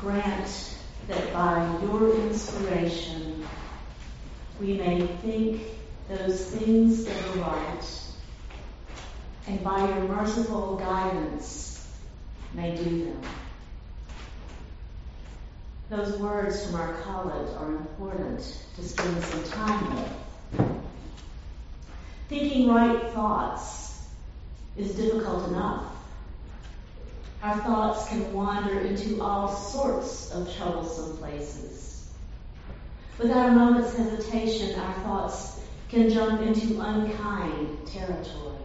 Grant that by your inspiration we may think those things that are right, and by your merciful guidance may do them. Those words from our college are important to spend some time with. Thinking right thoughts is difficult enough. Our thoughts can wander into all sorts of troublesome places. Without a moment's hesitation, our thoughts can jump into unkind territory.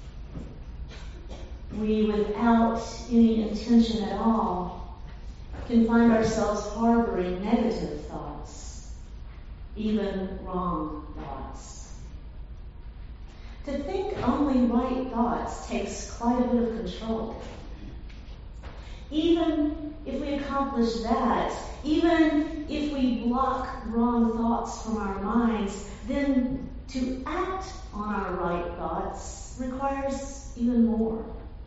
We, without any intention at all, can find ourselves harboring negative thoughts, even wrong thoughts. To think only right thoughts takes quite a bit of control. Even if we accomplish that, even if we block wrong thoughts from our minds, then to act on our right thoughts requires even more.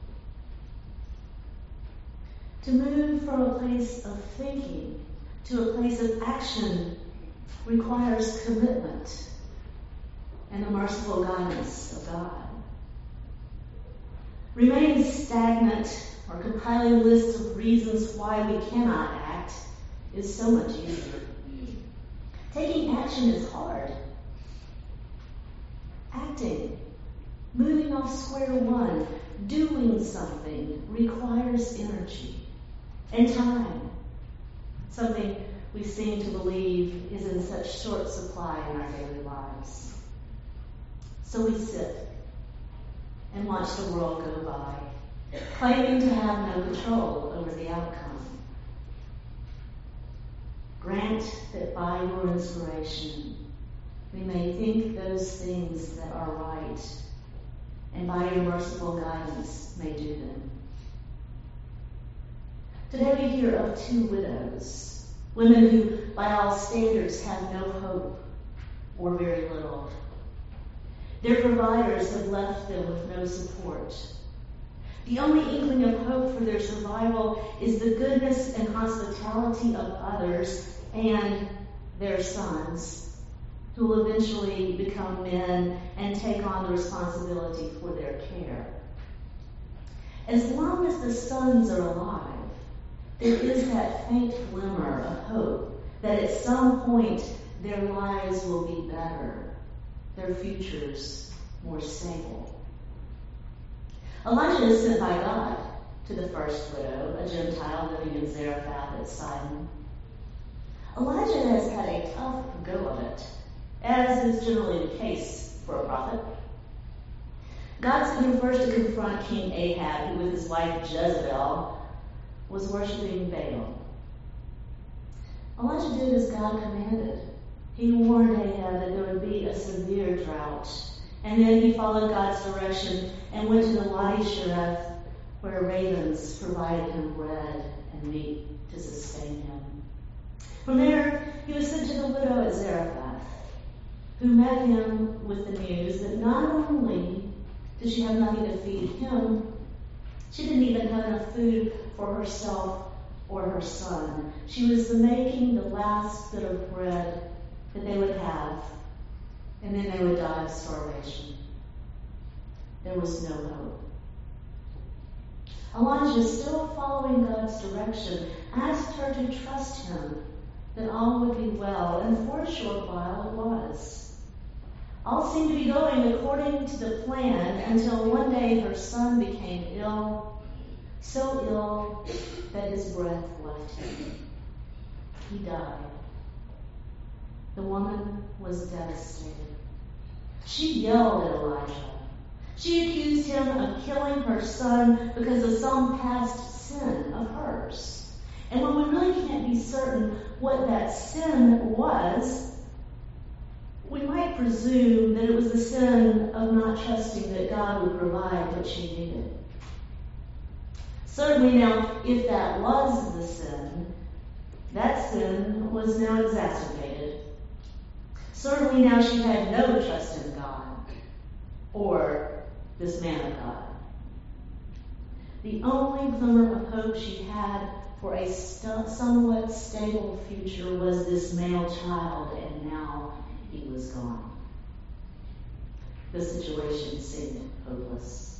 To move from a place of thinking to a place of action requires commitment and the merciful guidance of God. Remaining stagnant or compiling lists of reasons why we cannot act is so much easier. Taking action is hard. Acting, moving off square one, doing something requires energy and time, something we seem to believe is in such short supply in our daily lives. So we sit and watch the world go by, claiming to have no control over the outcome. Grant that by your inspiration we may think those things that are right, and by your merciful guidance may do them. Today we hear of 2 widows, women who, by all standards, have no hope or very little. Their providers have left them with no support. The only inkling of hope for their survival is the goodness and hospitality of others and their sons, who will eventually become men and take on the responsibility for their care. As long as the sons are alive, there is that faint glimmer of hope that at some point their lives will be better, their futures more stable. Elijah is sent by God to the first widow, a Gentile living in Zarephath at Sidon. Elijah has had a tough go of it, as is generally the case for a prophet. God sent him first to confront King Ahab, who with his wife Jezebel was worshiping Baal. Elijah did as God commanded. He warned Ahab that there would be a severe drought, and then he followed God's direction and went to the Wadi Sheref, where ravens provided him bread and meat to sustain him. From there, he was sent to the widow at Zarephath, who met him with the news that not only did she have nothing to feed him, she didn't even have enough food for herself or her son. She was making the last bit of bread that they would have, and then they would die of starvation. There was no hope. Elijah, still following God's direction, asked her to trust him that all would be well, and for a short while it was. All seemed to be going according to the plan until one day her son became ill, so ill that his breath left him. He died. The woman was devastated. She yelled at Elijah. She accused him of killing her son because of some past sin of hers. And when we really can't be certain what that sin was, we might presume that it was the sin of not trusting that God would provide what she needed. Certainly now, if that was the sin, that sin was now exacerbated. Certainly now she had no trust in God or this man of God. The only glimmer of hope she had for a somewhat stable future was this male child, and now he was gone. The situation seemed hopeless.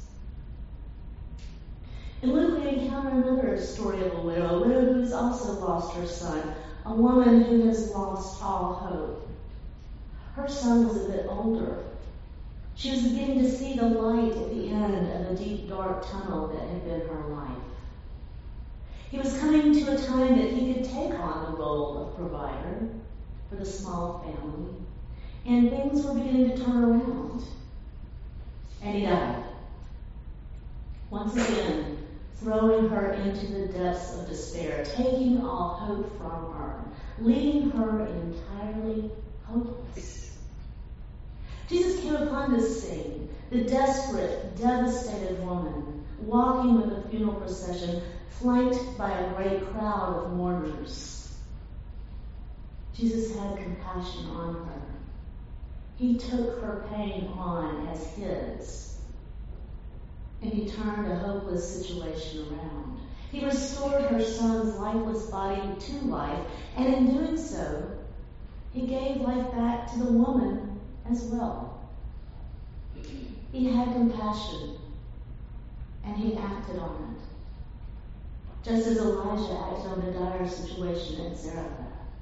In Luke, we encounter another story of a widow who has also lost her son, a woman who has lost all hope. Her son was a bit older. She was beginning to see the light at the end of the deep, dark tunnel that had been her life. He was coming to a time that he could take on the role of provider for the small family, and things were beginning to turn around. And he died. Once again, throwing her into the depths of despair, taking all hope from her, leaving her entirely hopeless. Jesus came upon this scene, the desperate, devastated woman, walking with a funeral procession, flanked by a great crowd of mourners. Jesus had compassion on her. He took her pain on as his, and he turned a hopeless situation around. He restored her son's lifeless body to life, and in doing so, he gave life back to the woman as well. He had compassion, and he acted on it, just as Elijah acted on the dire situation at Zarephath.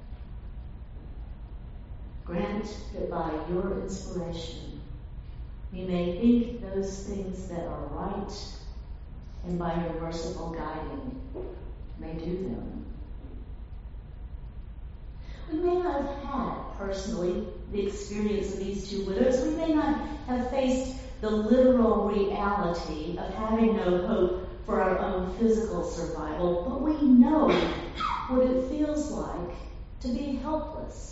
Grant that by your inspiration, we may think those things that are right, and by your merciful guiding, may do them. We may not have had personally the experience of these two widows. We may not have faced the literal reality of having no hope for our own physical survival, but we know what it feels like to be helpless.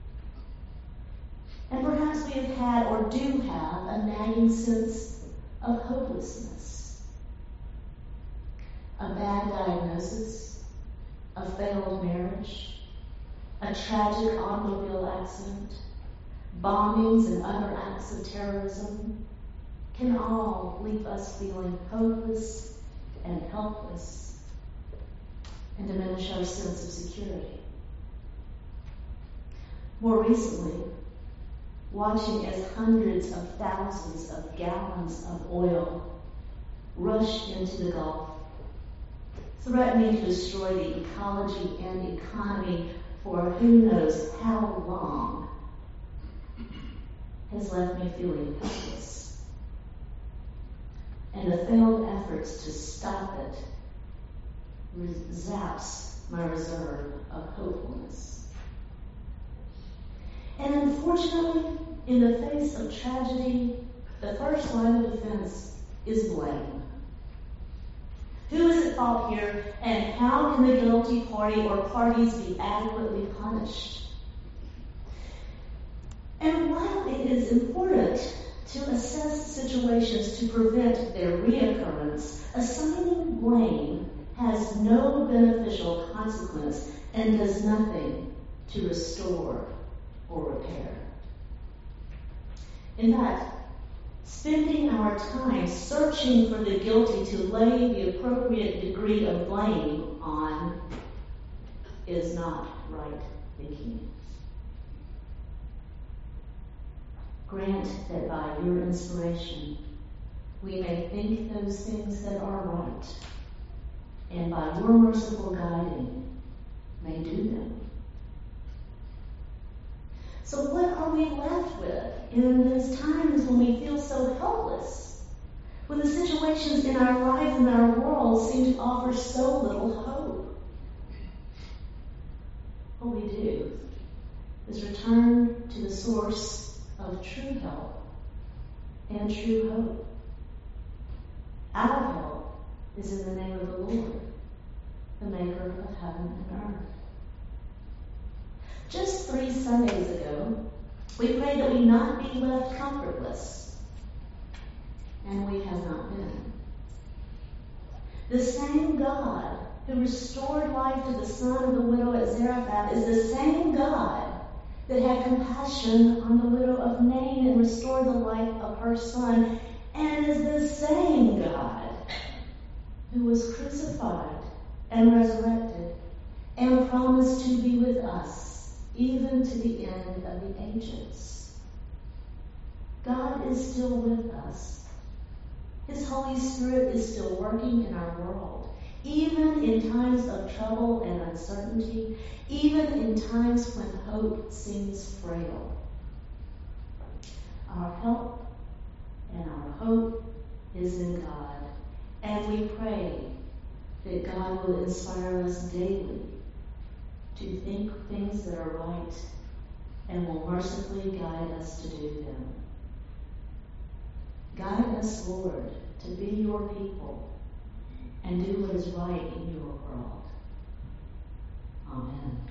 And perhaps we have had or do have a nagging sense of hopelessness. A bad diagnosis, a failed marriage, a tragic automobile accident, bombings and other acts of terrorism can all leave us feeling hopeless and helpless and diminish our sense of security. More recently, watching as hundreds of thousands of gallons of oil rush into the Gulf, threatening to destroy the ecology and economy for who knows how long, has left me feeling helpless. And the failed efforts to stop it zaps my reserve of hopefulness. And unfortunately, in the face of tragedy, the first line of defense is blame. Who is at fault here, and how can the guilty party or parties be adequately punished? And while it is important to assess situations to prevent their reoccurrence, assigning blame has no beneficial consequence and does nothing to restore or repair. In fact, spending our time searching for the guilty to lay the appropriate degree of blame on is not right thinking. Grant that by your inspiration we may think those things that are right, and by your merciful guiding may do them. So what are we left with in those times when we feel so helpless? When the situations in our lives and our world seem to offer so little hope? What we do is return to the source of true help and true hope. Our help is in the name of the Lord, the maker of heaven and earth. Just 3 Sundays ago, we prayed that we not be left comfortless, and we have not been. The same God who restored life to the son of the widow at Zarephath is the same God that had compassion on the widow of Nain and restored the life of her son, and is the same God who was crucified and resurrected, and promised to be with us even to the end of the ages. God is still with us. His Holy Spirit is still working in our world, even in times of trouble and uncertainty, even in times when hope seems frail. Our help and our hope is in God, and we pray that God will inspire us daily to think things that are right and will mercifully guide us to do them. Guide us, Lord, to be your people and do what is right in your world. Amen.